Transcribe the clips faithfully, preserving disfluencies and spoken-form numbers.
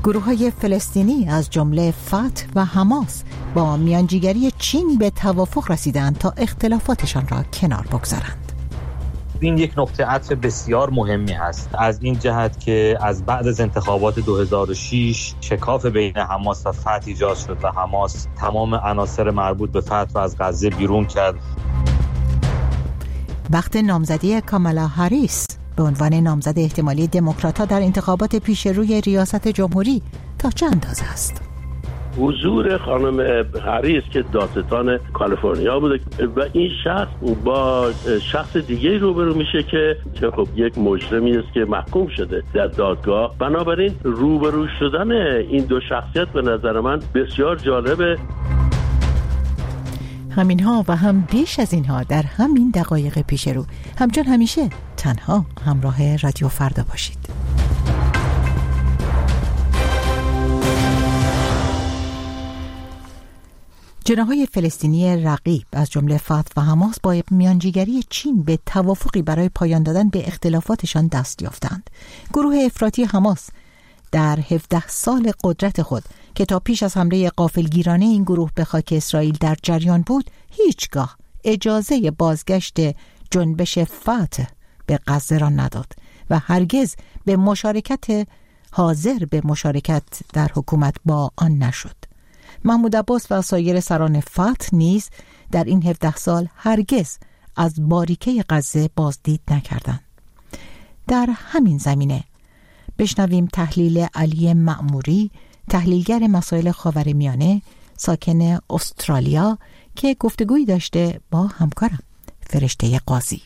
گروه‌های فلسطینی از جمله فتح و حماس با میانجیگری چین به توافق رسیدند تا اختلافاتشان را کنار بگذارند. این یک نقطه عطف بسیار مهمی هست، از این جهت که از بعد از انتخابات دو هزار و شش شکاف بین حماس و فتح ایجاد شد و حماس تمام عناصر مربوط به فتح را از غزه بیرون کرد. وقت نامزدی کامالا هریس به عنوان نامزد احتمالی دموکرات‌ها در انتخابات پیش روی ریاست جمهوری تا چه اندازه است؟ حضور خانم هریس که دادستان کالیفرنیا بوده و این شخص با شخص دیگه روبرو میشه که که خب یک مجرمی است که محکوم شده در دادگاه. بنابراین روبرو شدن این دو شخصیت به نظر من بسیار جالبه. همینها و هم بیش از اینها در همین دقایق پیش رو. همچون همیشه تنها همراه رادیو فردا باشید. جناح‌های فلسطینی رقیب از جمله فتح و حماس با میانجیگری چین به توافقی برای پایان دادن به اختلافاتشان دست یافتند. گروه افراطی حماس در هفده سال قدرت خود که تا پیش از حمله غافلگیرانه این گروه به خاک اسرائیل در جریان بود، هیچگاه اجازه بازگشت جنبش فتح به غزه را نداد و هرگز به مشارکت حاضر به مشارکت در حکومت با آن نشد. محمود عباس و سایر سران فتح نیز در این هفده سال هرگز از باریکه غزه بازدید نکردند. در همین زمینه بشنویم تحلیل علی مأموری، تحلیلگر مسائل خاورمیانه، ساکن استرالیا، که گفتگویی داشته با همکارم فرشته قاضی.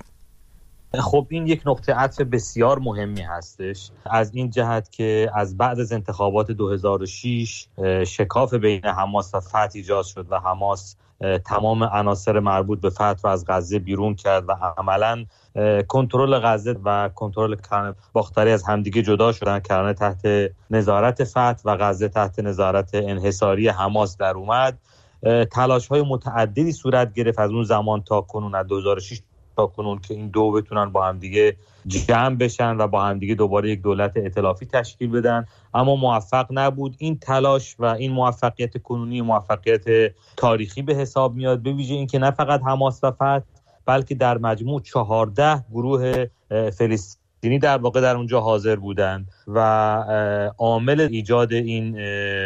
خب این یک نقطه عطف بسیار مهمی هستش، از این جهت که از بعد از انتخابات دو هزار و شش شکاف بین حماس و فتح ایجاد شد و حماس تمام عناصر مربوط به فتح را از غزه بیرون کرد و عملاً کنترل غزه و کنترل کرانه باختری از همدیگه جدا شدن. کرانه تحت نظارت فتح و غزه تحت نظارت انحصاری حماس در اومد. تلاش‌های متعددی صورت گرفت از اون زمان تا کنون، از دو هزار و شش تا کنون، که این دو بتونن با هم دیگه جمع بشن و با هم دیگه دوباره یک دولت ائتلافی تشکیل بدن، اما موفق نبود. این تلاش و این موفقیت کنونی موفقیت تاریخی به حساب میاد، به ویژه اینکه نه فقط حماس و فتح بلکه در مجموع چهارده گروه فلسطینی در واقع در اونجا حاضر بودند و عامل ایجاد این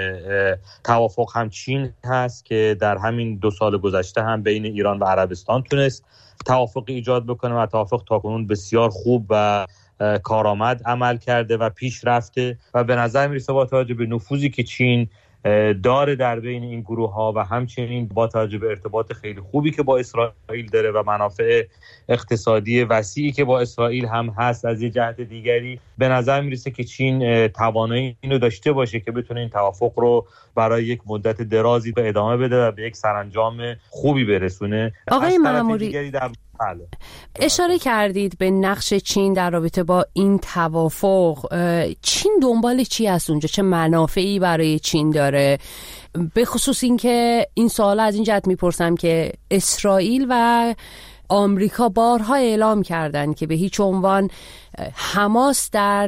توافق هم چین هست که در همین دو سال گذشته هم بین ایران و عربستان تونست توافق ایجاد بکنه و توافق تاکنون بسیار خوب و کارآمد عمل کرده و پیش رفته و به نظر میرسه با توجه به نفوذی که چین داره در بین این گروه ها و همچنین با توجه به ارتباط خیلی خوبی که با اسرائیل داره و منافع اقتصادی وسیعی که با اسرائیل هم هست، از یه جهت دیگری به نظر میرسه که چین توانایی اینو داشته باشه که بتونه این توافق رو برای یک مدت درازی به ادامه بده و به یک سرانجام خوبی برسونه. آقای مأموری، در بله. اشاره کردید به نقش چین در رابطه با این توافق. چین دنبال چی هست اونجا؟ چه منافعی برای چین داره؟ به خصوص این که این سوال از این جهت میپرسم که اسرائیل و آمریکا بارها اعلام کردند که به هیچ عنوان حماس در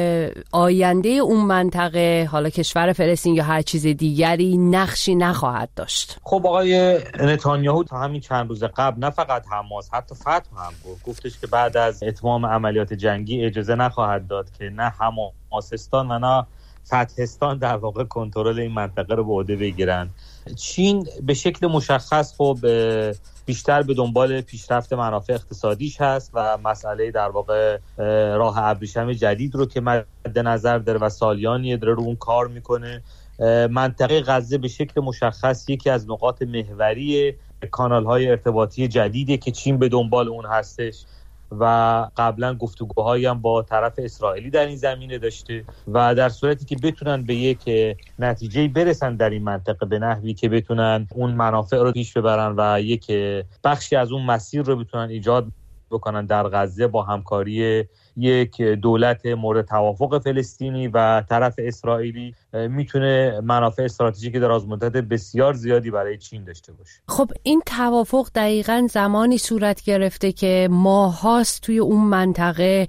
آینده اون منطقه، حالا کشور فلسطین یا هر چیز دیگری، نقشی نخواهد داشت. خب آقای نتانیاهو تا همین چند روز قبل نه فقط حماس، حتی فتح هم گفت گفتش که بعد از اتمام عملیات جنگی اجازه نخواهد داد که نه حماسستان و نه فتحستان در واقع کنترل این منطقه رو به عهده بگیرن. چین به شکل مشخص خب بیشتر به دنبال پیشرفت منافع اقتصادیش هست و مسئله در واقع راه ابریشم جدید رو که مد نظر داره و سالیانی داره رو اون کار میکنه. منطقه غزه به شکل مشخص یکی از نقاط محوری کانال‌های ارتباطی جدیدی که چین به دنبال اون هستش و قبلا گفتگوهایی هم با طرف اسرائیلی در این زمینه داشته و در صورتی که بتونن به یک نتیجه برسن در این منطقه به نحوی که بتونن اون منافع رو پیش ببرن و یک بخشی از اون مسیر رو بتونن ایجاد بکنن در غزه با همکاری یک دولت مورد توافق فلسطینی و طرف اسرائیلی، میتونه منافع استراتژیکی دراز مدت بسیار زیادی برای چین داشته باشه. خب این توافق دقیقاً زمانی صورت گرفته که ماهاست توی اون منطقه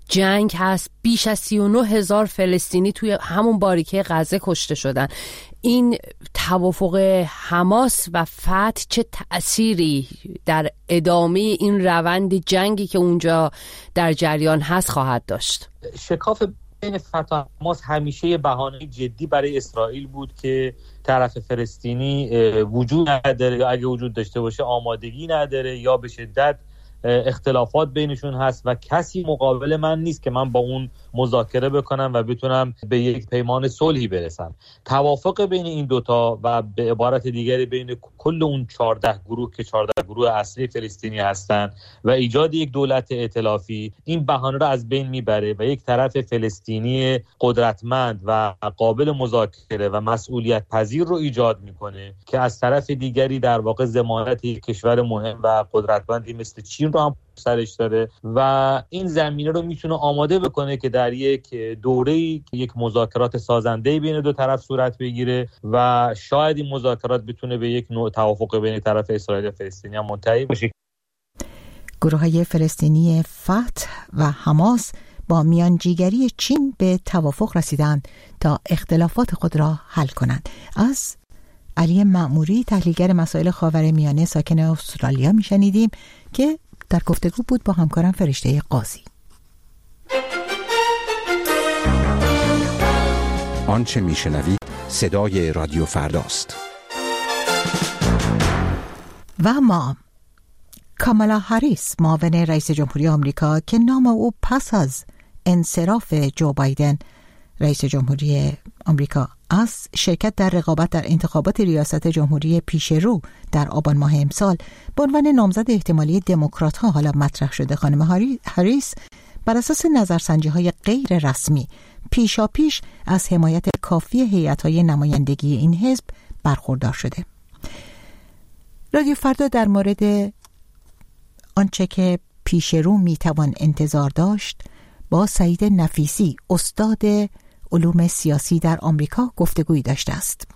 جنگ هست، بیش از سی و نه هزار فلسطینی توی همون باریکه غزه کشته شدن. این توافق حماس و فتح چه تأثیری در ادامه این روند جنگی که اونجا در جریان هست خواهد داشت؟ شکاف بین فتح و حماس همیشه یه بهانه جدی برای اسرائیل بود که طرف فلسطینی وجود نداره، یا اگه وجود داشته باشه آمادگی نداره، یا به شدت اختلافات بینشون هست و کسی مقابل من نیست که من با اون مذاکره بکنم و بتونم به یک پیمان صلحی برسم. توافق بین این دوتا و به عبارت دیگری بین کل اون چهارده گروه که چهارده گروه اصلی فلسطینی هستن و ایجاد یک دولت ائتلافی، این بهانه رو از بین میبره و یک طرف فلسطینی قدرتمند و قابل مذاکره و مسئولیت پذیر رو ایجاد میکنه که از طرف دیگری در واقع ضمانت یک کشور مهم و قدرتمندی مثل چین رو هم سرش داره و این زمینه رو میتونه آماده بکنه که در یک دوره‌ای که یک مذاکرات سازنده بین دو طرف صورت بگیره و شاید این مذاکرات بتونه به یک نوع توافق بین طرف اسرائیل و فلسطینی هم منتهی بشه. گروه‌های فلسطینی فتح و حماس با میانجیگری چین به توافق رسیدند تا اختلافات خود را حل کنند. از علی مأموری، تحلیلگر مسائل خاورمیانه ساکن استرالیا، میشنیدیم که در گفتگو بود با همکارم فرشته قاضی. آنچه میشنوید صدای رادیو فرداست. و ما کامالا هریس، معاون رئیس جمهوری آمریکا که نام او پس از انصراف جو بایدن رئیس جمهوری آمریکا از شرکت در رقابت در انتخابات ریاست جمهوری پیش رو در آبان ماه امسال به عنوان نامزد احتمالی دموکرات ها حالا مطرح شده، خانم هریس بر اساس نظرسنجی های غیر رسمی پیشا پیش از حمایت کافی هیئت‌های نمایندگی این حزب برخوردار شده. رادیو فردا در مورد آنچه که پیش رو میتوان انتظار داشت با سعید نفیسی، استاد علوم سیاسی در آمریکا، گفتگویی داشته است.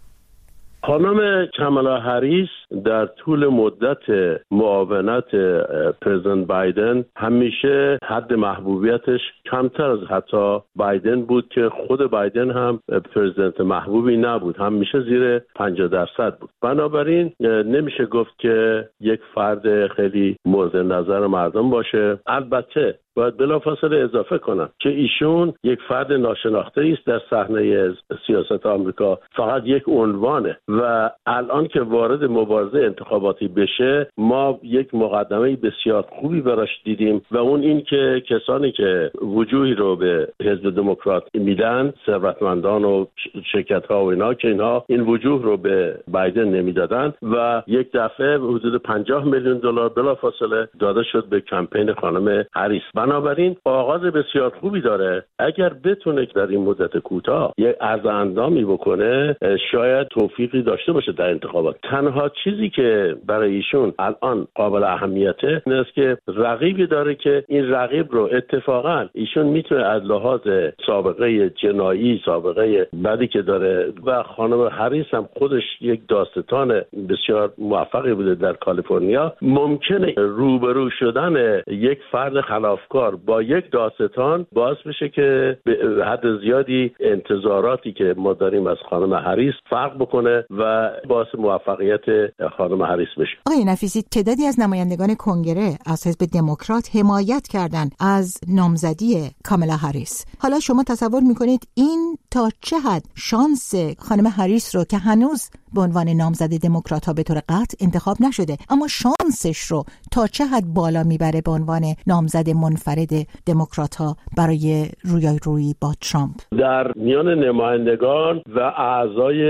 خانم کامالا هریس در طول مدت معاونت پرزیدنت بایدن همیشه حد محبوبیتش کمتر از حتی بایدن بود که خود بایدن هم پرزیدنت محبوبی نبود، همیشه زیر پنجاه درصد بود. بنابراین نمیشه گفت که یک فرد خیلی مورد نظر مردم باشه. البته باید بلافاصله اضافه کنم که ایشون یک فرد ناشناخته است در صحنه سیاست آمریکا، فقط یک عنوانه و الان که وارد مبارزه انتخاباتی بشه ما یک مقدمه بسیار خوبی براش دیدیم و اون این که کسانی که وجوهی رو به حزب دموکرات میدن، ثروتمندان و شرکت‌ها و اینا، که اینها این وجوه رو به بایدن نمیدادن و یک دفعه حدود پنجاه میلیون دلار بلافاصله داده شد به کمپین خانم هریس. بنابراین آغاز بسیار خوبی داره. اگر بتونه در این مدت کوتاه یک عرض اندامی بکنه شاید توفیقی داشته باشه در انتخابات. تنها چیزی که برای ایشون الان قابل اهمیته این است که رقیبی داره که این رقیب رو اتفاقا ایشون میتونه از لحاظ سابقه جنایی، سابقه بدی که داره و خانم هریس هم خودش یک داستان بسیار موفقی بوده در کالیفرنیا، ممکنه روبرو شدن یک فرد خلافکار با یک داستان باعث بشه که به حد زیادی انتظاراتی که ما داریم از خانم هریس فرق بکنه و باعث موفقیت خانم هریس بشه. آقای نفیسی، تعدادی از نمایندگان کنگره از حزب دموکرات حمایت کردند از نامزدی کامالا هریس. حالا شما تصور میکنید این تا چه حد شانس خانم هریس رو که هنوز به عنوان نامزد دموکرات ها به طور قطع انتخاب نشده اما شانسش رو تا چه حد بالا میبره به عنوان نامزد منفرد دموکرات ها برای رویارویی با ترامپ؟ در میان نمایندگان و اعضای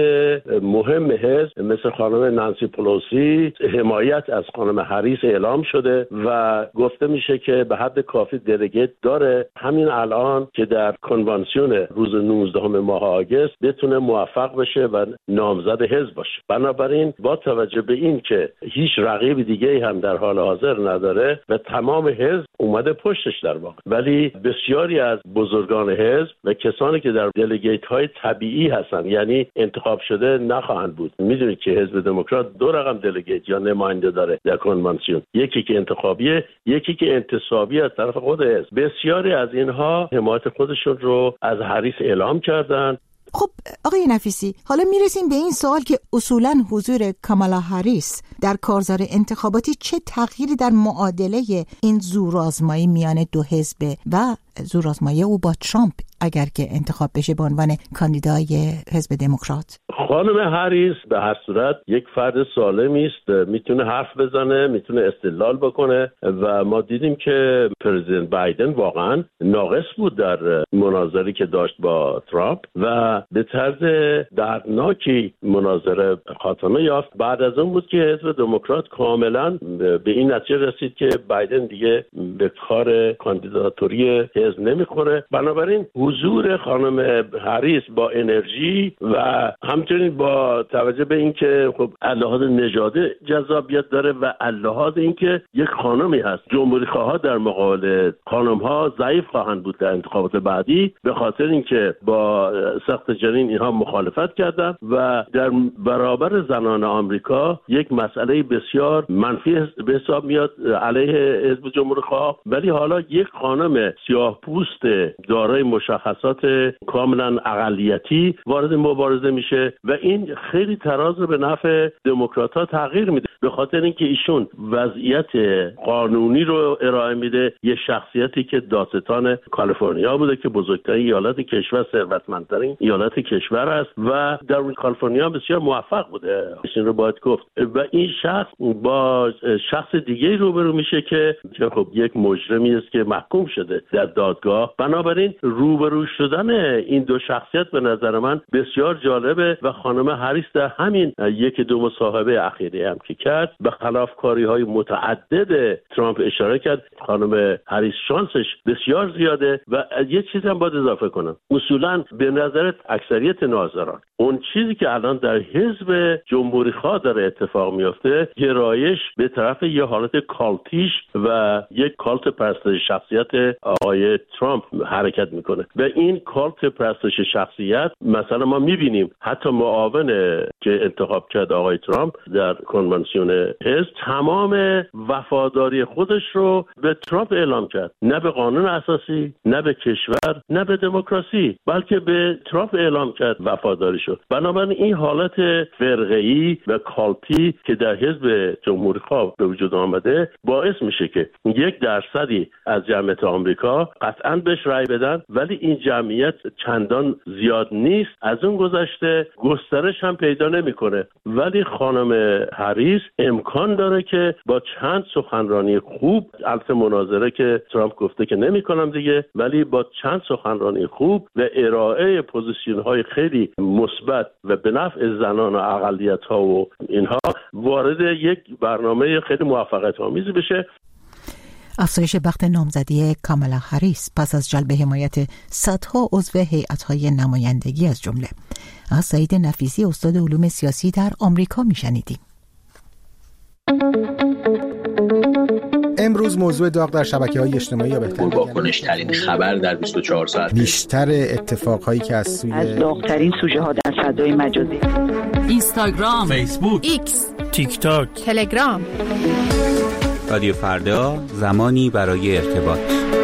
مهم حزب مثل خانم نانسی پلوسی حمایت از خانم هریس اعلام شده و گفته میشه که به حد کافی دلگیت داره همین الان که در کنوانسیون روز نوزدهم ماه آگوست بتونه موفق بشه و نامزد حزب باشه. بنابراین با توجه به این که هیچ رقیب دیگه دیگه هم در حال حاضر نداره و تمام حزب اومده پشتش در واقع. ولی بسیاری از بزرگان حزب و کسانی که در دلگیت های طبیعی هستن، یعنی انتخاب شده، نخواهند بود. میدونید که حزب دموکرات دو رقم دلگیت یا نماینده داره در کنوانسیون، یکی که انتخابیه، یکی که انتصابی از طرف خود حزب. بسیاری از اینها حمایت خودشون رو از هریس اعلام کردن. خب آقای نفیسی، حالا میرسیم به این سوال که اصولاً حضور کامالا هریس در کارزار انتخاباتی چه تغییری در معادله این زورآزمایی میان دو حزب و زورآزمایی او با ترامپ اگر که انتخاب بشه به عنوان کاندیدای حزب دموکرات؟ خانم هریس به هر صورت یک فرد سالمی است، میتونه حرف بزنه، میتونه استدلال بکنه و ما دیدیم که پرزیدنت بایدن واقعا ناقص بود در مناظری که داشت با ترامپ و به طرز دردناکی مناظره خاتمه یافت. بعد از اون بود که حزب دموکرات کاملا به این نتیجه رسید که بایدن دیگه به کار کاندیداتوری حزب نمیخوره. بنابراین حضور خانم هریس با انرژی و همچنین با توجه به اینکه خب لحاظ نژادی جذابیت داره و لحاظ اینکه یک خانمی هست، جمهوری خواها در مقابل خانم ها ضعیف خواهند بود در انتخابات بعدی، به خاطر اینکه با سقط جنین اینها مخالفت کردن و در برابر زنان آمریکا یک مسئله بسیار منفی به حساب میاد علیه حزب جمهوری خواه. ولی حالا یک خانم سیاه پوست دارای مشخصات کاملا اقلیتی وارد مبارزه میشه و این خیلی تراز رو به نفع دموکرات‌ها تغییر میده، به خاطر اینکه ایشون وضعیت قانونی رو ارائه میده. یه شخصیتی که دادستان کالیفرنیا بوده که بزرگترین ایالت کشور، ثروتمندترین ایالت کشور است و در کالیفرنیا بسیار موفق بوده، این رو باید گفت. و این شخص با شخص دیگه روبرو میشه که خب یک مجرمی است که محکوم شده در دادگاه. بنابراین روبرو شدن این دو شخصیت به نظر من بسیار جالبه و خانم هریس در همین یک دو مصاحبه اخیری هم که کرد به خلافکاری‌های متعدد ترامپ اشاره کرد. خانم هریس شانسش بسیار زیاده و یه چیز هم باید اضافه کنم، اصولاً به نظرت اکثریت ناظران اون چیزی که الان در حزب جمهوری خواه داره اتفاق میفته، گرایش به طرف یه حالت کالتیش و یک کالت پرستش شخصیت آقای ترامپ حرکت میکنه و این کالت پرستش شخصیت مثلا ما میبینیم حتی معاون که انتخاب کرد آقای ترامپ در کنوانسیون حزب تمام وفاداری خودش رو به ترامپ اعلام کرد، نه به قانون اساسی، نه به کشور، نه به دموکراسی، بلکه به ترامپ اعلام کرد وفاداری شد. بنابراین این حالت فرقه‌ای و کالتی که در حزب جمهوری خواه به وجود آمده باعث میشه که یک درصدی از جمعیت آمریکا قطعاً بهش رأی بدن، ولی این جمعیت چندان زیاد نیست. از اون گذشته گسترش هم پیدا نمیکنه. ولی خانم هریس امکان داره که با چند سخنرانی خوب، البته مناظره که ترامپ گفته که نمیکنم دیگه، ولی با چند سخنرانی خوب و ارائه پوزیشن‌های خیلی مثبت و به نفع زنان و اقلیت‌ها و اینها وارد یک برنامه خیلی موفقیت آمیز بشه. افزایش بخت نامزدی کامالا هریس پس از جلب حمایت صدها عضو هیئت‌های نمایندگی از جمله از سعید نفیسی استاد علوم سیاسی در آمریکا میشنیدیم. امروز موضوع داغ در شبکه‌های اجتماعی یا بهتر واکنش ترین خبر در بیست و چهار ساعت، بیشتر اتفاقهایی که از سوی از داغ‌ترین سوژه ها در فضای مجازی، اینستاگرام، فیسبوک، ایکس، تیک تاک، تلگرام. رادیو فردا، زمانی برای ارتباط.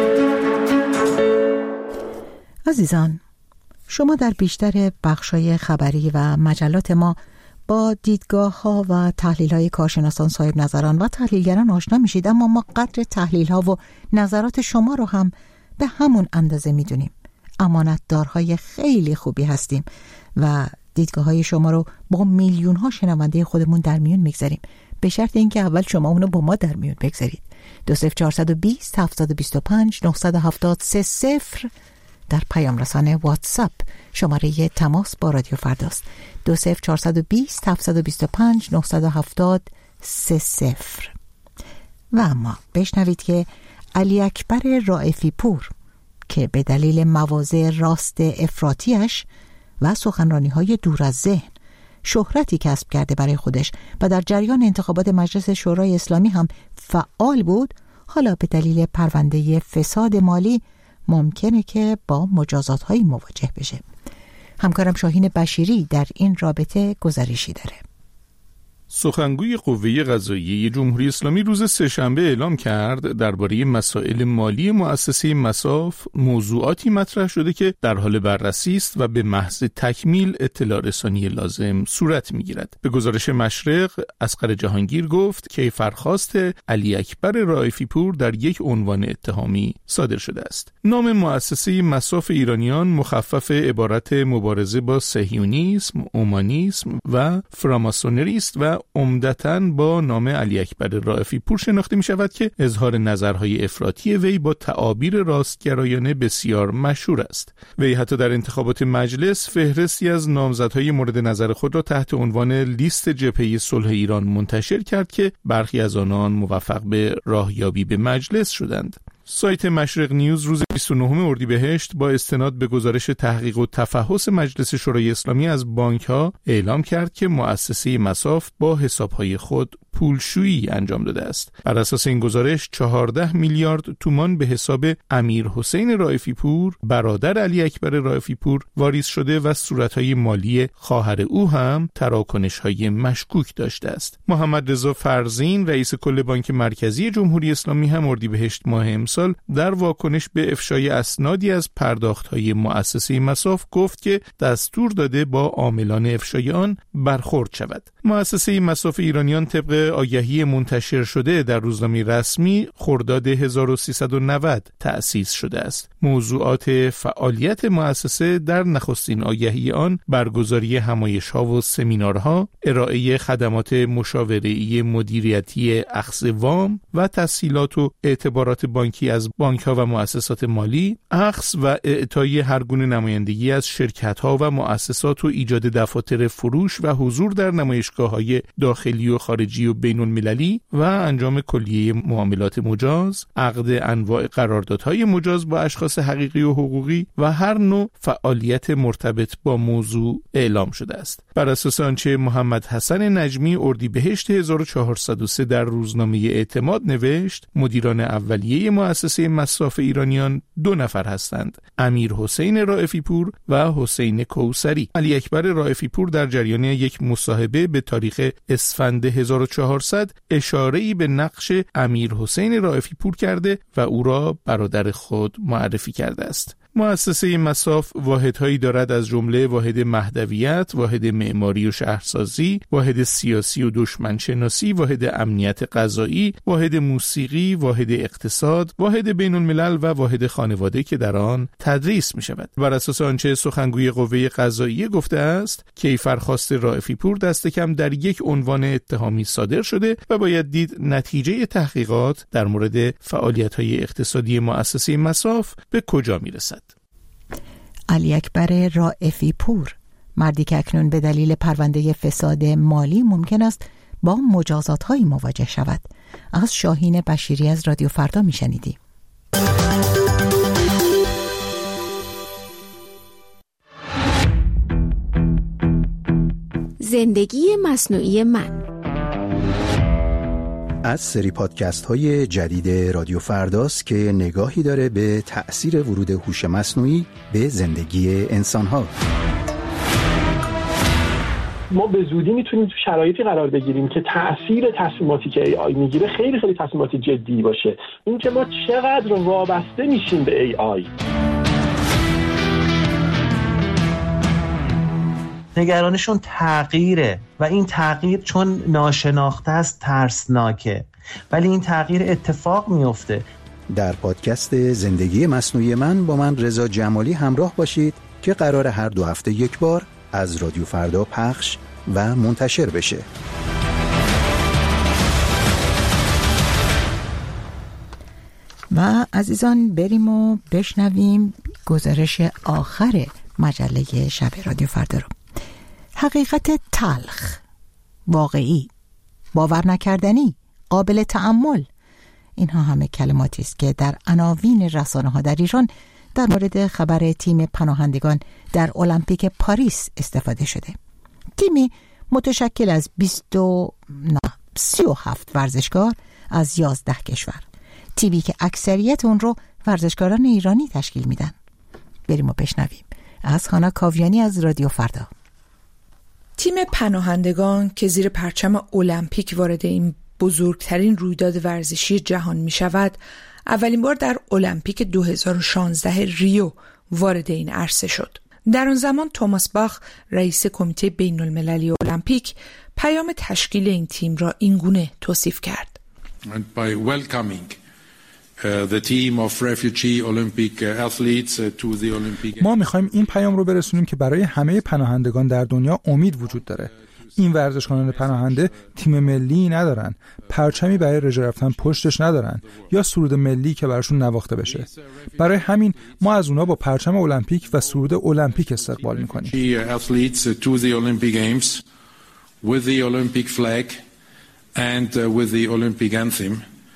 عزیزان، شما در بیشتر بخش‌های خبری و مجلات ما با دیدگاه‌ها و تحلیل‌های کارشناسان، صاحب نظران و تحلیلگران آشنا میشید، اما ما قدر تحلیل‌ها و نظرات شما رو هم به همون اندازه میدونیم. امانتدارهای خیلی خوبی هستیم و دیدگاه‌های شما رو با میلیون‌ها شنونده خودمون در میون میگذاریم، به شرط اینکه اول شما اونو با ما در میون بگذارید. دو صفر چهارصد و بیست هفتصد و بیست و پنج نهصد و هفتاد سه صفر در پیام رسانه واتساپ شماره تماس با رادیو فرداست. دو صفر چهارصد و بیست هفتصد و بیست و پنج نهصد و هفتاد سه صفر. و اما بشنوید که علی اکبر رائفی پور که به دلیل مواضع راست افراطیش و سخنرانی‌های دور از ذهن شهرتی کسب کرده برای خودش و در جریان انتخابات مجلس شورای اسلامی هم فعال بود، حالا به دلیل پرونده فساد مالی ممکنه که با مجازات‌هایی مواجه بشه. همکارم شاهین بشیری در این رابطه گزارشی داره. سخنگوی قوه قضاییه جمهوری اسلامی روز سه‌شنبه اعلام کرد درباره مسائل مالی مؤسسه مصاف موضوعاتی مطرح شده که در حال بررسی است و به محض تکمیل اطلاع رسانی لازم صورت می‌گیرد. به گزارش مشرق، اصغر جهانگیر گفت که کیفرخواست علی اکبر رائفی پور در یک عنوان اتهامی صادر شده است. نام مؤسسه مصاف ایرانیان مخفف عبارت مبارزه با صهیونیسم، اومانیسم و فراماسونری است و عمدتاً با نام علی اکبر رائفی پور شناخته می شود که اظهار نظرهای افراطی وی با تعابیر راستگرایانه بسیار مشهور است. وی حتی در انتخابات مجلس فهرستی از نامزدهای مورد نظر خود را تحت عنوان لیست جبهه صلح ایران منتشر کرد که برخی از آنان موفق به راهیابی به مجلس شدند. سایت مشرق نیوز روز بیست و نهم اردیبهشت با استناد به گزارش تحقیق و تفحص مجلس شورای اسلامی از بانک‌ها اعلام کرد که مؤسسه مصاف با حساب‌های خود پولشویی انجام داده است. بر اساس این گزارش چهارده میلیارد تومان به حساب امیر حسین رائفی پور برادر علی اکبر رائفی پور واریز شده و صورت‌های مالی خواهر او هم تراکنش‌های مشکوک داشته است. محمد رضا فرزین رئیس کل بانک مرکزی جمهوری اسلامی هم اردیبهشت ماه امسال در واکنش به افشای اسنادی از پرداخت‌های مؤسسه مصاف گفت که دستور داده با عاملان افشای آن برخورد شود. مؤسسه مصاف ایرانیان طبق آگهی منتشر شده در روزنامه رسمی خرداد هزار و سیصد و نود تأسیس شده است. موضوعات فعالیت مؤسسه در نخستین آگهی آن برگزاری همایش‌ها و سمینارها، ارائه خدمات مشاوره‌ای مدیریتی اخذ وام و تسهیلات و اعتبارات بانکی از بانک‌ها و مؤسسات مالی، اخذ و اعطای هر گونه نمایندگی از شرکت‌ها و مؤسسات و ایجاد دفاتر فروش و حضور در نمایشگاه‌های داخلی و خارجی و بین المللی و انجام کلیه معاملات مجاز، عقد انواع قراردادهای مجاز با اشخاص حقیقی و حقوقی و هر نوع فعالیت مرتبط با موضوع اعلام شده است. بر اساس آنچه محمد حسن نجمی اردیبهشت هزار و چهارصد و سه در روزنامه اعتماد نوشت، مدیران اولیه مؤسسه مصاف ایرانیان دو نفر هستند: امیر حسین رائفی پور و حسین کوثری. علی اکبر رائفی پور در جریان یک مصاحبه به تاریخ اسفند هزار و چهارصد اشاره‌ای به نقش امیر حسین رائفی پور کرده و او را برادر خود معرفی کرده است. مؤسسه مصاف واحدهایی دارد از جمله واحد مهدویت، واحد معماری و شهرسازی، واحد سیاسی و دشمنشناسی، واحد امنیت غذایی، واحد موسیقی، واحد اقتصاد، واحد بین الملل و واحد خانواده که در آن تدریس می شود. بر اساس آنچه سخنگوی قوه قضاییه گفته است، کیفرخواست رائفی پور دست کم در یک عنوان اتهامی صادر شده و باید دید نتیجه تحقیقات در مورد فعالیت‌های اقتصادی مؤسسه مصاف به کجا می رسد. علی اکبر رائفی پور، مردی که اکنون به دلیل پرونده فساد مالی ممکن است با مجازات‌هایی مواجه شود. از شاهین بشیری از رادیو فردا میشنیدیم. زندگی مصنوعی من از سری پادکست های جدید رادیو فرداست که نگاهی داره به تأثیر ورود هوش مصنوعی به زندگی انسان ها. ما به زودی میتونیم تو شرایطی قرار بگیریم که تأثیر تصمیماتی که ای آی میگیره خیلی خیلی تصمیمات جدی باشه. این که ما چقدر وابسته میشیم به ای آی. نگرانشون تغییره و این تغییر چون ناشناخته است ترسناکه، ولی این تغییر اتفاق میفته. در پادکست زندگی مصنوعی من با من رضا جمالی همراه باشید که قرار هر دو هفته یک بار از رادیو فردا پخش و منتشر بشه. و عزیزان بریم و بشنویم گزارش آخر مجله شب رادیو فردا رو. حقیقت تلخ، واقعی، باور نکردنی، قابل تأمل، اینها همه کلماتی است که در عناوین رسانه‌ها در ایران در مورد خبر تیم پناهندگان در المپیک پاریس استفاده شده. تیمی متشکل از بیست و نه سی و هفت ورزشکار از یازده کشور. تیمی که اکثریت اون رو ورزشکاران ایرانی تشکیل میدن. بریم و بشنویم از هانا کاویانی از رادیو فردا. تیم پناهندگان که زیر پرچم المپیک وارد این بزرگترین رویداد ورزشی جهان می شود، اولین بار در المپیک دو هزار و شانزده ریو وارد این عرصه شد. در آن زمان توماس باخ، رئیس کمیته بین المللی المپیک، پیام تشکیل این تیم را اینگونه توصیف کرد: by welcoming the team of refugee Olympic athletes to the Olympic. ما می‌خوایم این پیام رو برسونیم که برای همه پناهندگان در دنیا امید وجود داره. این ورزشکاران پناهنده تیم ملی ندارن، پرچمی برای رژه رفتن پشتش ندارن یا سرود ملی که براشون نواخته بشه. برای همین ما از اونا با پرچم المپیک و سرود المپیک استقبال می‌کنیم. athletes to the Olympic Games with the Olympic flag and with the Olympic anthem.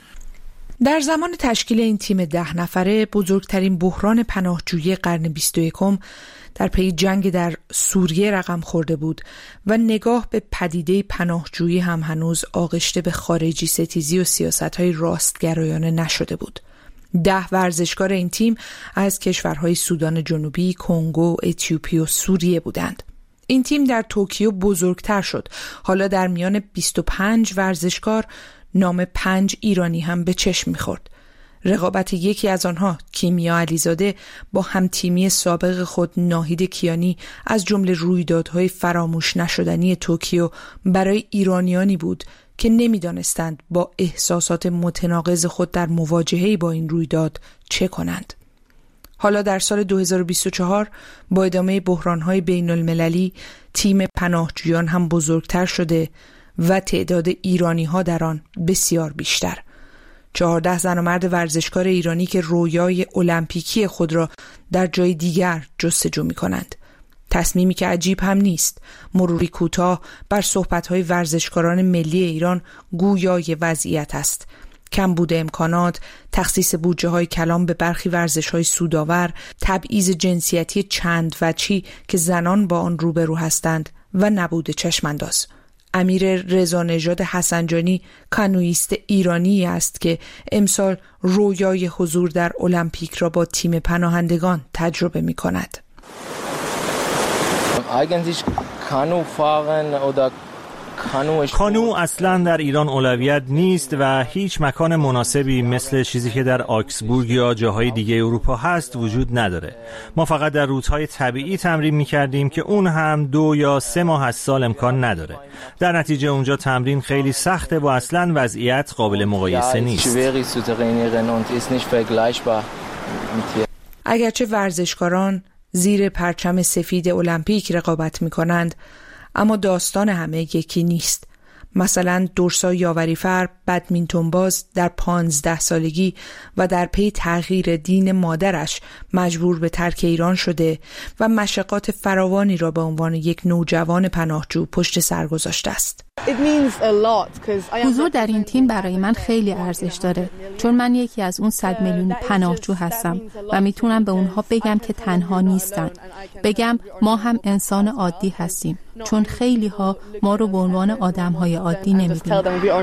در زمان تشکیل این تیم ده نفره، بزرگترین بحران پناهجویی قرن بیست و یکم در پی جنگ در سوریه رقم خورده بود و نگاه به پدیده پناهجویی هم هنوز آغشته به خارجی ستیزی و سیاست‌های راستگرایانه نشده بود. ده ورزشکار این تیم از کشورهای سودان جنوبی، کنگو، اتیوپی و سوریه بودند. این تیم در توکیو بزرگتر شد. حالا در میان بیست و پنج ورزشکار نام پنج ایرانی هم به چشم می‌خورد. رقابت یکی از آنها، کیمیا علیزاده، با همتیمی سابق خود ناهید کیانی از جمله رویدادهای فراموش نشدنی توکیو برای ایرانیانی بود که نمی‌دانستند با احساسات متناقض خود در مواجهه با این رویداد چه کنند. حالا در سال دو هزار و بیست و چهار با ادامه بحران‌های بین المللی، تیم پناهجویان هم بزرگتر شده و تعداد ایرانی‌ها در آن بسیار بیشتر. چهارده زن و مرد ورزشکار ایرانی که رویای المپیکی خود را در جای دیگر جستجو می‌کنند. تصمیمی که عجیب هم نیست. مروری کوتاه بر صحبت‌های ورزشکاران ملی ایران گویای وضعیت است. کمبود امکانات، تخصیص بودجه‌های کلان به برخی ورزش‌های سودآور، تبعیض جنسیتی چند وجهی که زنان با آن روبرو هستند و نبود چشمانداز. امیر رضا نژاد حسنجانی کانوئیست ایرانی است که امسال رویای حضور در المپیک را با تیم پناهندگان تجربه می کند. کانو اصلا در ایران اولویت نیست و هیچ مکان مناسبی مثل چیزی که در آکسبورگ یا جاهای دیگه اروپا هست وجود نداره. ما فقط در روتهای طبیعی تمرین می‌کردیم که اون هم دو یا سه ماه از سال امکان نداره. در نتیجه اونجا تمرین خیلی سخته و اصلا وضعیت قابل مقایسه نیست. اگرچه ورزشکاران زیر پرچم سفید المپیک رقابت می‌کنند، اما داستان همه یکی نیست. مثلا دورسا یاوریفر، بدمینتون باز، در پانزده سالگی و در پی تغییر دین مادرش مجبور به ترک ایران شده و مشقات فراوانی را به عنوان یک نوجوان پناهجو پشت سر گذاشته است. حضور در این تیم برای من خیلی ارزش داره، چون من یکی از اون صد میلیون پناهجو هستم و میتونم به اونها بگم که تنها نیستن. بگم ما هم انسان عادی هستیم، چون خیلی ها ما رو به عنوان آدم‌های عادی نمی‌بینن.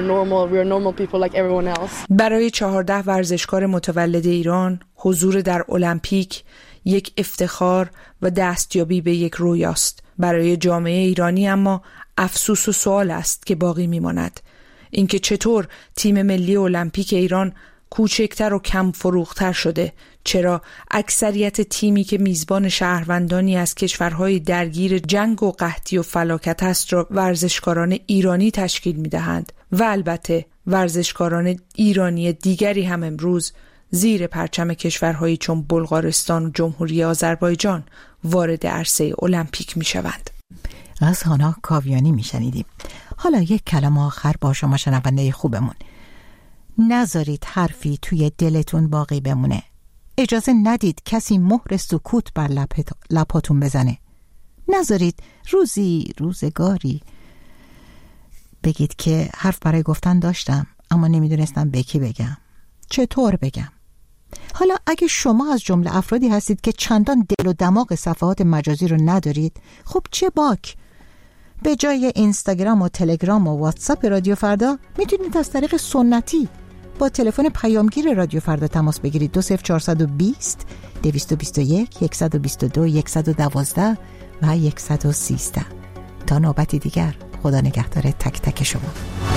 برای چهارده ورزشکار متولد ایران، حضور در المپیک یک افتخار و دستیابی به یک رویاست. برای جامعه ایرانی اما افسوس و سوال است که باقی میماند. اینکه چطور تیم ملی المپیک ایران کوچکتر و کم فروختر شده، چرا اکثریت تیمی که میزبان شهروندانی از کشورهای درگیر جنگ و قحطی و فلاکت است را ورزشکاران ایرانی تشکیل میدهند و البته ورزشکاران ایرانی دیگری هم امروز زیر پرچم کشورهایی چون بلغارستان و جمهوری آذربایجان وارد عرصه المپیک میشوند. از هانا کاویانی میشنیدیم. حالا یک کلام آخر با شما شنونده خوبمون. نذارید حرفی توی دلتون باقی بمونه. اجازه ندید کسی مهر سکوت بر لپت... لپاتون بزنه. نذارید روزی روزگاری بگید که حرف برای گفتن داشتم اما نمیدونستم به کی بگم، چطور بگم. حالا اگه شما از جمله افرادی هستید که چندان دل و دماغ صفحات مجازی رو ندارید، خب چه باک. به جای اینستاگرام و تلگرام و واتساپ رادیو فردا میتونید از طریق سنتی با تلفن پیامگیر رادیو فردا تماس بگیرید. دو صفر چهارصد و بیست دویست و بیست و یک صد و بیست و دو صد و دوازده و صد و سیزده. تا نوبتی دیگر، خدا نگهدار تک تک شما.